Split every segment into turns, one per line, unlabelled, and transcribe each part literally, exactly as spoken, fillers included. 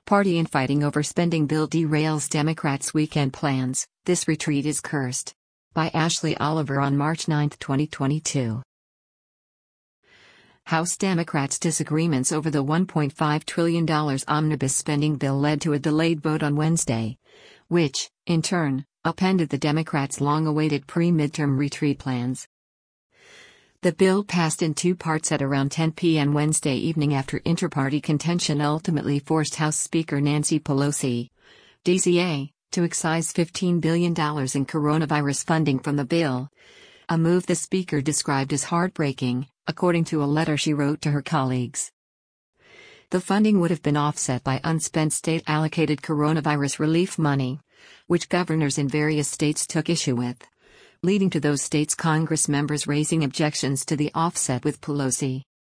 Party infighting over spending bill derails Democrats' weekend plans. This retreat is cursed. By Ashley Oliver on March ninth, twenty twenty-two. House Democrats' disagreements over the one point five trillion dollars omnibus spending bill led to a delayed vote on Wednesday, which, in turn, upended the Democrats' long-awaited pre-midterm retreat plans. The bill passed in two parts at around ten p m Wednesday evening after inter-party contention ultimately forced House Speaker Nancy Pelosi, D C A, to excise fifteen billion dollars in coronavirus funding from the bill, a move the Speaker described as heartbreaking, according to a letter she wrote to her colleagues. The funding would have been offset by unspent state-allocated coronavirus relief money, which governors in various states took issue with, leading to those states' Congress members raising objections to the offset with Pelosi.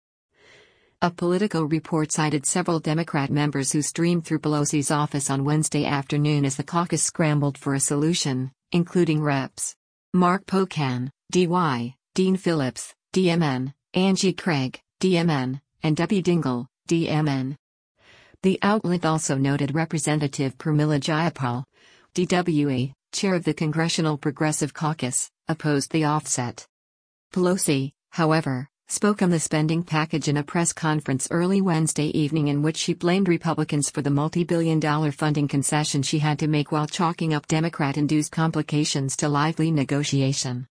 A Politico report cited several Democrat members who streamed through Pelosi's office on Wednesday afternoon as the caucus scrambled for a solution, including Reps Mark Pocan, D Y, Dean Phillips, D M N, Angie Craig, D M N, and Debbie Dingell, D M N. The outlet also noted Representative Pramila Jayapal, D W E, chair of the Congressional Progressive Caucus, opposed the offset. Pelosi, however, spoke on the spending package in a press conference early Wednesday evening in which she blamed Republicans for the multi-billion dollar funding concession she had to make while chalking up Democrat-induced complications to lively negotiation.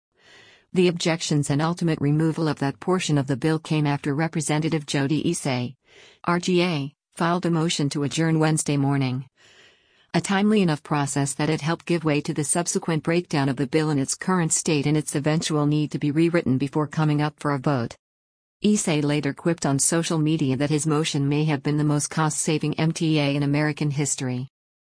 The objections and ultimate removal of that portion of the bill came after Representative Jody Isay, R G A, filed a motion to adjourn Wednesday morning. A timely enough process that it helped give way to the subsequent breakdown of the bill in its current state and its eventual need to be rewritten before coming up for a vote. Isay later quipped on social media that his motion may have been the most cost-saving M T A in American history.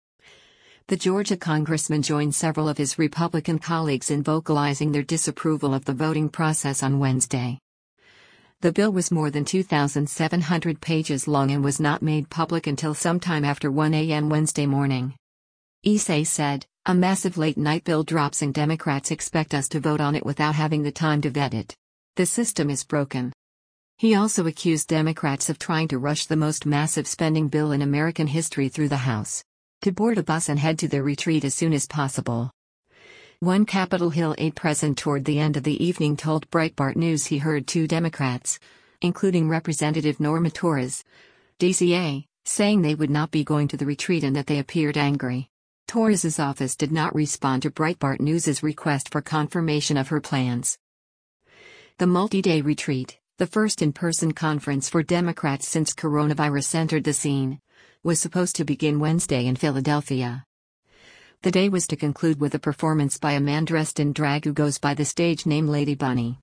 The Georgia congressman joined several of his Republican colleagues in vocalizing their disapproval of the voting process on Wednesday. The bill was more than two thousand seven hundred pages long and was not made public until sometime after one a m Wednesday morning. Isay said, "A massive late-night bill drops and Democrats expect us to vote on it without having the time to vet it. The system is broken." He also accused Democrats of trying to rush the most massive spending bill in American history through the House, to board a bus and head to their retreat as soon as possible. One Capitol Hill aide present toward the end of the evening told Breitbart News he heard two Democrats, including Representative Norma Torres, D C A, saying they would not be going to the retreat and that they appeared angry. Torres's office did not respond to Breitbart News's request for confirmation of her plans. The multi-day retreat, the first in-person conference for Democrats since coronavirus entered the scene, was supposed to begin Wednesday in Philadelphia. The day was to conclude with a performance by a man dressed in drag who goes by the stage name Lady Bunny.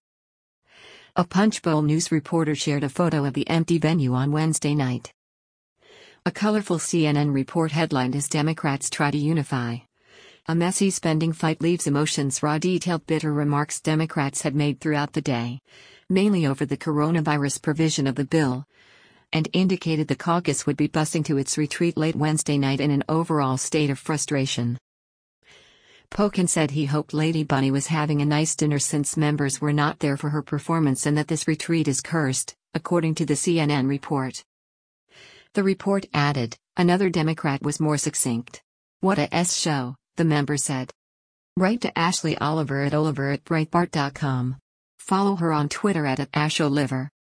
A Punchbowl News reporter shared a photo of the empty venue on Wednesday night. A colorful C N N report headlined as Democrats try to unify. A messy spending fight leaves emotions raw, detailed bitter remarks Democrats had made throughout the day, mainly over the coronavirus provision of the bill, and indicated the caucus would be busing to its retreat late Wednesday night in an overall state of frustration. Pocan said he hoped Lady Bunny was having a nice dinner since members were not there for her performance and that this retreat is cursed, according to the C N N report. The report added, another Democrat was more succinct. "What a S show," the member said. Write to Ashley Oliver at oliver at breitbart dot com. Follow her on Twitter at, at asholiver.